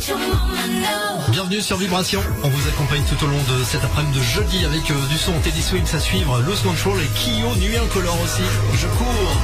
Bienvenue sur Vibration. On vous accompagne tout au long de cet après-midi de jeudi avec du son Teddy Swims à suivre, Loose Control et Kyo, Nuit Incolore aussi. Je cours.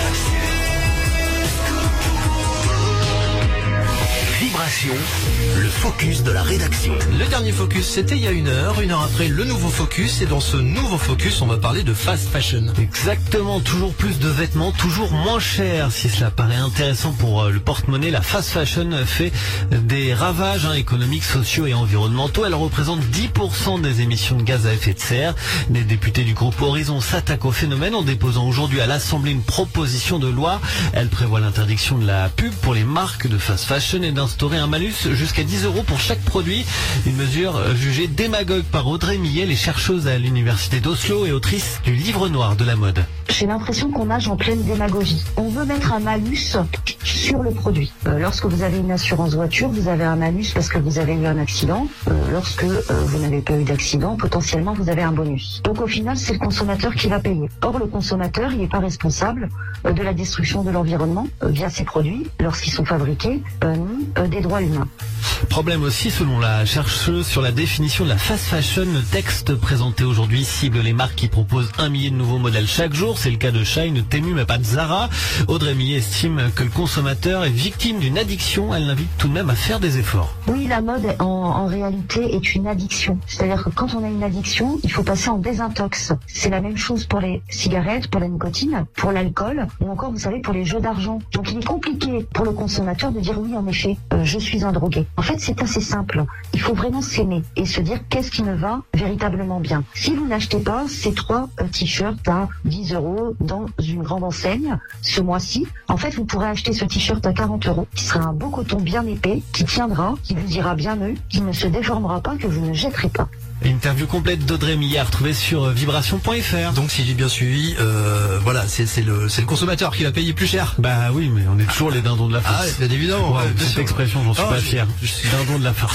Vibration, le focus de la rédaction. Le dernier focus, c'était il y a une heure après le nouveau focus. Et dans ce nouveau focus, on va parler de fast fashion. Exactement, toujours plus de vêtements, toujours moins cher. Si cela paraît intéressant pour le porte-monnaie, la fast fashion fait des ravages économiques, sociaux et environnementaux. Elle représente 10% des émissions de gaz à effet de serre. Les députés du groupe Horizon s'attaquent au phénomène en déposant aujourd'hui à l'Assemblée une proposition de loi. Elle prévoit l'interdiction de la pub pour les marques de fast fashion et d'instaurer un malus jusqu'à 10 € pour chaque produit. Une mesure jugée démagogue par Audrey Millet, les chercheuses à l'université d'Oslo et autrice du livre noir de la mode. J'ai l'impression qu'on nage en pleine démagogie. On veut mettre un malus sur le produit. Lorsque vous avez une assurance voiture, vous avez un malus parce que vous avez eu un accident. Lorsque vous n'avez pas eu d'accident, potentiellement vous avez un bonus. Donc au final, c'est le consommateur qui va payer. Or, le consommateur, il n'est pas responsable de la destruction de l'environnement via ces produits lorsqu'ils sont fabriqués, ni des droits humains. Problème aussi selon la chercheuse sur la définition de la fast fashion. Le texte présenté aujourd'hui cible les marques qui proposent 1 millier de nouveaux modèles chaque jour. C'est le cas de Shine, de Temu, mais pas de Zara. Audrey Millet estime que le consommateur est victime d'une addiction. Elle l'invite tout de même à faire des efforts. Oui, la mode en réalité est une addiction. C'est-à-dire que quand on a une addiction, il faut passer en désintox. C'est la même chose pour les cigarettes, pour la nicotine, pour l'alcool ou encore, vous savez, pour les jeux d'argent. Donc il est compliqué pour le consommateur de dire oui, en effet, je suis un drogué. En fait, c'est assez simple. Il faut vraiment s'aimer et se dire qu'est-ce qui me va véritablement bien. Si vous n'achetez pas ces 3 t-shirts à 10 € dans une grande enseigne ce mois-ci, en fait, vous pourrez acheter ce t-shirt à 40 €, qui sera un beau coton bien épais, qui tiendra, qui vous ira bien mieux, qui ne se déformera pas, que vous ne jetterez pas. Interview complète d'Audrey Millet à retrouver sur vibration.fr. Donc si j'ai bien suivi, voilà, c'est le consommateur qui va payer plus cher. Bah oui, mais on est toujours les dindons de la farce. Ah, bien évidemment. Ouais, cette expression, j'en suis pas fier. Je suis dindon de la farce.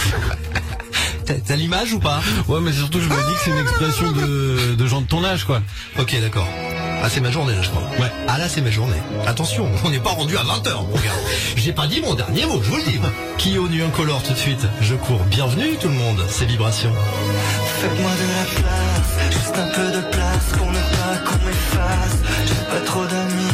T'as l'image ou pas? Ouais, mais surtout je me dis que c'est une expression de gens de ton âge, quoi. Ok, d'accord. Ah, c'est ma journée là, je crois. Ouais. Ah là, c'est ma journée. Attention, on n'est pas rendu à 20 h. Regarde. J'ai pas dit mon dernier mot, je vous le dis. Kyo, Nuit Incolore tout de suite. Je cours. Bienvenue tout le monde. C'est Vibration. Faites-moi de la place, juste un peu de place pour ne pas qu'on m'efface. J'ai pas trop d'amis.